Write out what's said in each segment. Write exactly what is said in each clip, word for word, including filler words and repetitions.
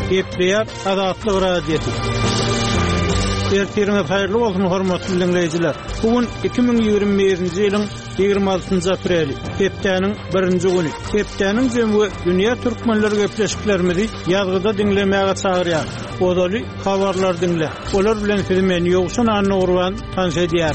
Gepleýär Azatlyk radiosu. Ertirňiz haýyrly bolsun hormatly dinleýijiler. Bugün iki bin ýygrimi birinji ýylyň ýygrimi altynjy apreli, hepdeniň birinji güni. Hepdeniň jemgy dünýä türkmenleri gepleşiklerimizi ýazgyda dinlemäge çagyrýar. Odaly habarlar dinle. Olar bilen filmen ýogşun anny urwan tanşy edýär.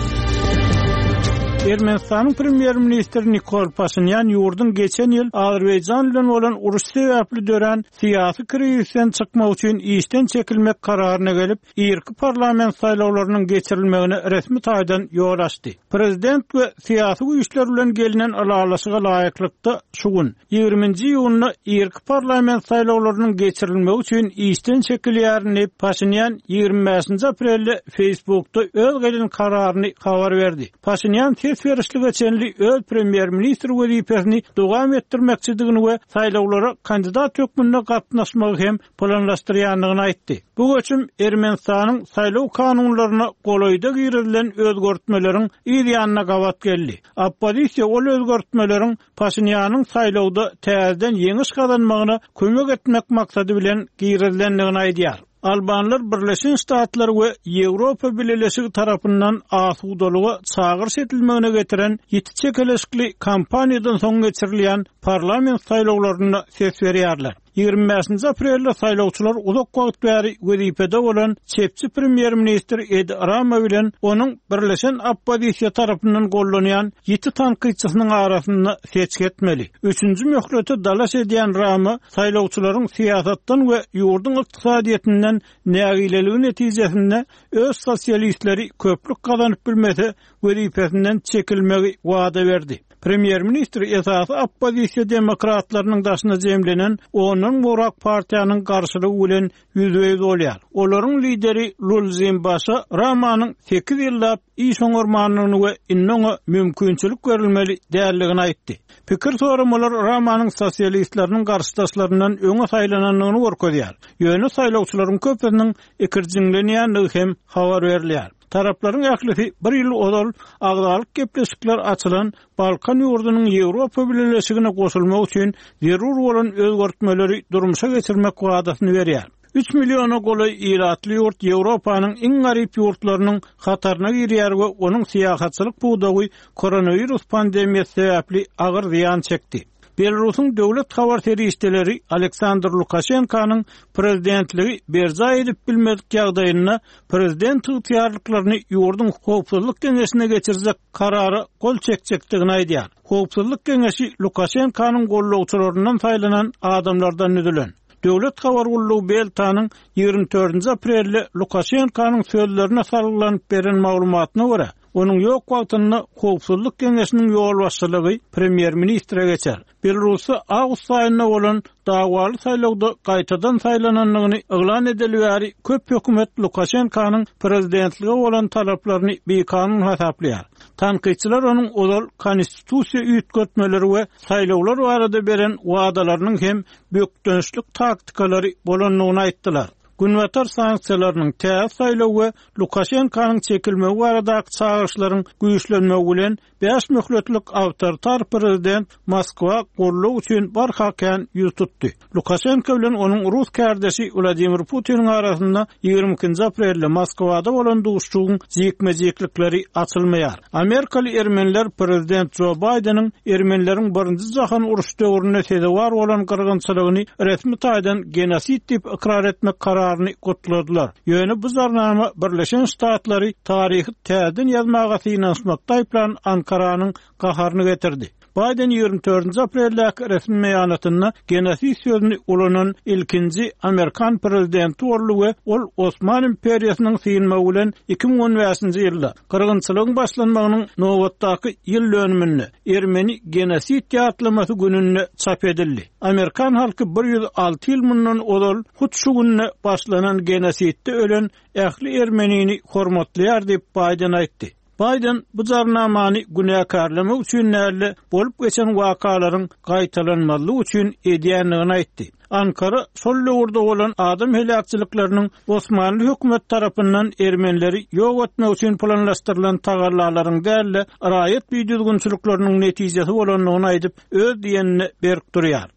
Ermenistanyň premier ministri Nikol Pashinyan ýurdun geçen ýyl Azerbaýjan bilen bolan uruş sebäpli dören syýasy krizisten çykmak üçin işden çekilmek kararyna gelip, ýerki parlament saýlawlarynyň geçirilmegine resmi taýdan ýol açdy. Prezident we syýasy güýçler bilen gelinen alalaşyga laýyklykda şu gün ýygrimiňji ýylyny ýerki parlament saýlawlarynyň geçirilmegi üçin işden çekilýärini Pashinyan ýygrimi beşinji aprelde Facebookda öz gelinen kararyny habar berdi. Pashinyan Ferişli geçenli öz premier ministr wezipesini dowam etdirmekçidigini we saýlawlara kandidat hökmünde gatnaşmagy hem planlaşdyrýanlygyny aýtdy. Bu göçüm Ermenistanyň saýlaw kanunlaryna golaýda girilen özgörtmeleriň ýa-da gawat geldi. Oppozisiýa ol özgörtmeleriň Pashinyanyň saýlawda täzeden ýeňiş kazanmagyna kömek etmek maksady bilen girilenligini aýdýar. Albanlar Birleşen Ştatlar we Ýewropa Birleşigi tarapyndan asudalyga çagyr etilmegine getiren ýeti çekeleşikli kampaniýadan soň geçirilýän parlament saýlawlaryna ses berýärler. ýygrimi beşinji aprelde saýlawçylar uzak wagt bäri wezipede bolan çepçi premier ministr Ed Rama bilen onuň Birleşen Oppozisiýa tarapyndan gollanýan ýeti tanqidçysynyň arasynda seçki etmeli. Üçüncü möhleti dalaş edýän Rama saýlawçylaryň siýasatdan we ýurdun ykdysadyýetinden nägileligi netijesinde öz sosialistleri köplük kazanyp bilmese wezipesinden çekilmegi wada berdi. Premier ministr esasy oppozisiýa demokratlarynyň daşyna jemlenen onuň Murak partiýanyň garşylygy bilen ýüzüňiz bolýar. Olaryň lideri Lul Zimbasha Ramanyň sekiz ýyllap iş oňarmanyny we innoňa mümkinçilik berilmeli däldigini aýtdy. Pikir soramalar Ramanyň sosialistlarynyň garşydaşlaryndan öňe saýlananyny görkezýär. Ýöne saýlawçylaryň köpüniň ikirjiňlenýänligi hem habar berilýär. Tarapların ählisi bir ýyl odal agdalyk gepleşikler açylan Balkan ýurdunyň Ýewropa Birleşigine goşulmak üçin zerur bolan özgörtmeleri durmuşa geçirmek wadasyny berýär. üç milyona goly ýyratly ýurt Ýewropanyň iň garyp ýurtlarynyň hataryna girýär we onuň syýasatçylyk budagy koronawirus pandemiýasy sebäpli agyr ziýan çekdi. Belarusyň döwlet habar terişdeleri Aleksandr Lukashenkanyň prezidentligi berza edip bilmedik ýagdaýyna prezident ýarlyklaryny ýurdun howpsuzlyk geňeşine geçirecek karary gol çekjekdigini aýdýar. Howpsuzlyk geňeşi Lukashenkanyň gollawçylarynyň saýlanan adamlardan nüdilen. Döwlet habar gullugy Beltanyň ýygrimi dördünji aprelde Lukashenkanyň sözlerine sarylanyp beren maglumatyna görä, onuň ýok wagtyny howpsuzlyk geňeşiniň ýol başçylygy premier ministre geçer. Belarusy awgust aýyna bolan dawaly saýlawda gaýtadan saýlananlygyny eglan edilýär. Köp hökümet Lukashenkanyň prezidentligi bolan talaplaryny bekanun hasaplaýar. Tanqidçiler onuň odal konstitusiýa üýtgetmeleri we saýlawlar barada beren wadalarynyň hem bökdönüşlik taktikalary bolanlygyny aýtdylar. Günwatar sanksiýalarynyň täze saýlaw we Lukashenkanyň çekilmegi baradaky çağırşlaryň güýçlenmegi bilen beş möhletlik awtoritar prezident Moskwa gollaw üçin barhakan ýüz tutdy. Lukashenko bilen onuň Rus kardeşi Vladimir Putiniň arasynda ýygrimi ikinji aprelde Moskwada bolan duşçugyň jekmejeklikleri açylmaýar. Amerikaly ermeniler prezident Joe Bidenyň ermenileriň birinji jahan uruş döwründe tedewar bolan gyrgynçylygyny resmi taýdan genosit diýip ikrar etmek kararyny gotladylar. Ýöne bu zarnama Birleşen Ştatlary taryhy täzeden ýazmaga synaşmakda aýplan Ankaranyň gaharyny getirdi. Biden ýygrimi dördünji apreldäki resmi beýanatyna genosit sözüni ulanan ilkinji Amerikan prezidenti boldy we ol Osman imperiýasynyň synmagy bilen iki bin on beşinji ýylda gyrgynçylygyň başlanmagynyň nowatdaky ýyl dönümini Ermeni genosit ýatlamasy gününe çap edildi. Amerikan halky bir ýüz alty ýyl mundan odal hut şu günne başlanan genositde ölen ähli Ermenini hormatlaýar diýip Biden aýtdy. Biden bu jarnamany günäkarlamak üçin näle bolup geçen wakalaryň gaýtalanmalygy üçin edýänligini aýtdy. Ankara şol döwürde bolan adam helakçylyklarynyň Osmanly hökümet tarapyndan ermenileri ýok etmek üçin planlaşdyrylan tagarlalaryň dälle raýat büýdürgünçülükleriniň netijesi bolanlygyny aýdyp öz diýenini berip durýar.